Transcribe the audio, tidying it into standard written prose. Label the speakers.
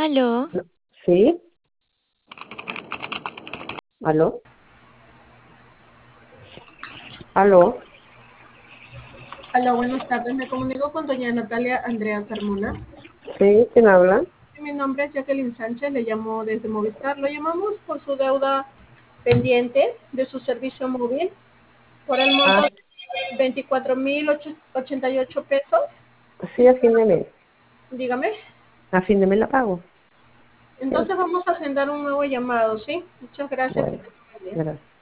Speaker 1: Aló,
Speaker 2: No, ¿sí? ¿Aló? ¿Aló?
Speaker 3: Hola, buenas tardes. Me comunico con doña Natalia Andrea Carmona.
Speaker 2: ¿Sí? ¿Quién habla?
Speaker 3: Mi nombre es Jacqueline Sánchez, le llamo desde Movistar. Lo llamamos por su deuda pendiente de su servicio móvil por el monto
Speaker 2: Ah,
Speaker 3: de 24.088 pesos.
Speaker 2: sí, a fin de mes.
Speaker 3: Dígame.
Speaker 2: A fin de mes la pago. Sí.
Speaker 3: Entonces vamos a agendar un nuevo llamado, ¿sí? Muchas gracias. Que
Speaker 2: Bueno,
Speaker 3: tenga buen día.
Speaker 2: gracias.